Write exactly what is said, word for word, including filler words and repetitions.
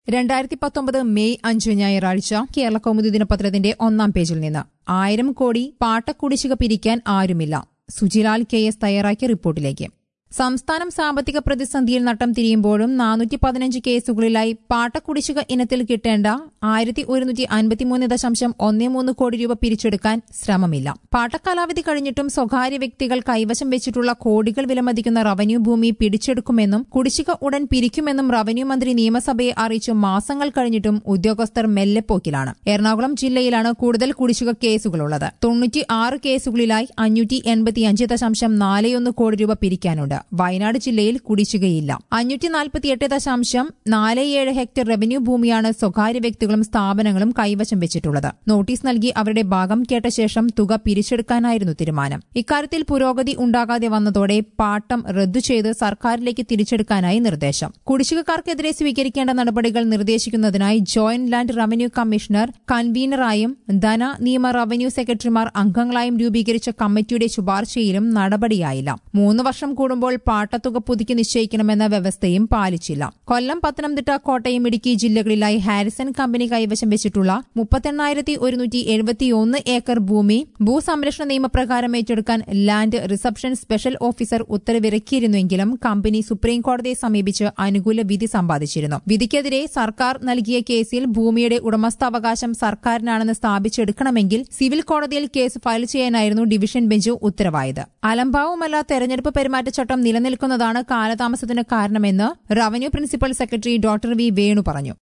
രണ്ടായിരത്തി പത്തൊമ്പത് മെയ് അഞ്ച് ഞായറാഴ്ച കേരള കൗമുദി ദിനപത്രത്തിന്റെ ഒന്നാം പേജിൽ നിന്ന് ആയിരം കോടി പാട്ടക്കുടിശ്ശിക പിരിക്കാൻ ആരുമില്ല. സുജിലാൽ കെ എസ് തയ്യാറാക്കിയ റിപ്പോർട്ടിലേക്ക്. സംസ്ഥാനം സാമ്പത്തിക പ്രതിസന്ധിയിൽ നട്ടം തിരിയുമ്പോഴും നാനൂറ്റി പതിനഞ്ച് കേസുകളിലായി പാട്ടക്കുടിശ്ശിക ഇനത്തിൽ കിട്ടേണ്ട ആയിരത്തി ഒരുന്നൂറ്റി അൻപത്തിമൂന്ന് ദശാംശം ഒന്ന് മൂന്ന് കോടി രൂപ പിരിച്ചെടുക്കാൻ ശ്രമമില്ല. പാട്ടക്കാലാവധി കഴിഞ്ഞിട്ടും സ്വകാര്യ വ്യക്തികൾ കൈവശം വെച്ചിട്ടുള്ള കോടികൾ വിലമതിക്കുന്ന റവന്യൂ ഭൂമി പിടിച്ചെടുക്കുമെന്നും കുടിശ്ശിക ഉടൻ പിരിക്കുമെന്നും റവന്യൂ മന്ത്രി നിയമസഭയെ അറിയിച്ചു മാസങ്ങൾ കഴിഞ്ഞിട്ടും ഉദ്യോഗസ്ഥർ മെല്ലെപ്പോക്കിലാണ്. എറണാകുളം ജില്ലയിലാണ് കൂടുതൽ കുടിശ്ശിക കേസുകളുള്ളത്. തൊണ്ണൂറ്റി ആറ് കേസുകളിലായി അഞ്ഞൂറ്റി എൺപത്തിയഞ്ച് ദശാംശം നാല് കോടി രൂപ പിരിക്കാനുണ്ട്. വയനാട് ജില്ലയിൽ കുടിശ്ശികയില്ല. അഞ്ഞൂറ്റി നാൽപ്പത്തിയെട്ട് ദശാംശം നാല് ഏഴ് ഹെക്ടർ റവന്യൂ ഭൂമിയാണ് സ്വകാര്യ വ്യക്തികളും സ്ഥാപനങ്ങളും കൈവശം വെച്ചിട്ടുള്ളത്. നോട്ടീസ് നൽകി അവരുടെ ഭാഗം കേട്ട ശേഷം തുക പിരിച്ചെടുക്കാനായിരുന്നു തീരുമാനം. ഇക്കാര്യത്തിൽ പുരോഗതി ഉണ്ടാകാതെ വന്നതോടെ പാട്ടം റദ്ദു ചെയ്ത് സർക്കാരിലേക്ക് തിരിച്ചെടുക്കാനായി നിർദ്ദേശം. കുടിശ്ശികക്കാർക്കെതിരെ സ്വീകരിക്കേണ്ട നടപടികൾ നിർദ്ദേശിക്കുന്നതിനായി ജോയിന്റ് ലാൻഡ് റവന്യൂ കമ്മീഷണർ കൺവീനറായും ധന നിയമ റവന്യൂ സെക്രട്ടറിമാർ അംഗങ്ങളായും രൂപീകരിച്ച കമ്മിറ്റിയുടെ ശുപാർശയിലും നടപടിയായില്ല. മൂന്ന് വർഷം കൂടുമ്പോൾ പാട്ടത്തുക പുതുക്കി നിശ്ചയിക്കണമെന്ന വ്യവസ്ഥയും പാലിച്ചില്ല. കൊല്ലം, പത്തനംതിട്ട, കോട്ടയം, ഇടുക്കി ജില്ലകളിലായി ഹാരിസൺ കമ്പനി കൈവശം വെച്ചിട്ടുള്ള മുപ്പത്തെണ്ണായിരത്തി ഒരുന്നൂറ്റി എഴുപത്തിയൊന്ന് ഏക്കർ ഭൂമി ഭൂസംരക്ഷണ നിയമപ്രകാരം ഏറ്റെടുക്കാൻ ലാൻഡ് റിസപ്ഷൻ സ്പെഷ്യൽ ഓഫീസർ ഉത്തരവിറക്കിയിരുന്നെങ്കിലും കമ്പനി സുപ്രീംകോടതിയെ സമീപിച്ച് അനുകൂല വിധി സമ്പാദിച്ചിരുന്നു. വിധിക്കെതിരെ സർക്കാർ നൽകിയ കേസിൽ ഭൂമിയുടെ ഉടമസ്ഥാവകാശം സർക്കാരിനാണെന്ന് സ്ഥാപിച്ചെടുക്കണമെങ്കിൽ സിവിൽ കോടതിയിൽ കേസ് ഫയൽ ചെയ്യാനായിരുന്നു ഡിവിഷൻ ബെഞ്ച് ഉത്തരവായത്. അലംഭാവുമല്ല തെരഞ്ഞെടുപ്പ് പെരുമാറ്റച്ചട്ടം നിലനിൽക്കുന്നതാണ് കാലതാമസത്തിന് കാരണമെന്ന് revenue principal secretary doctor V Venu പറഞ്ഞു.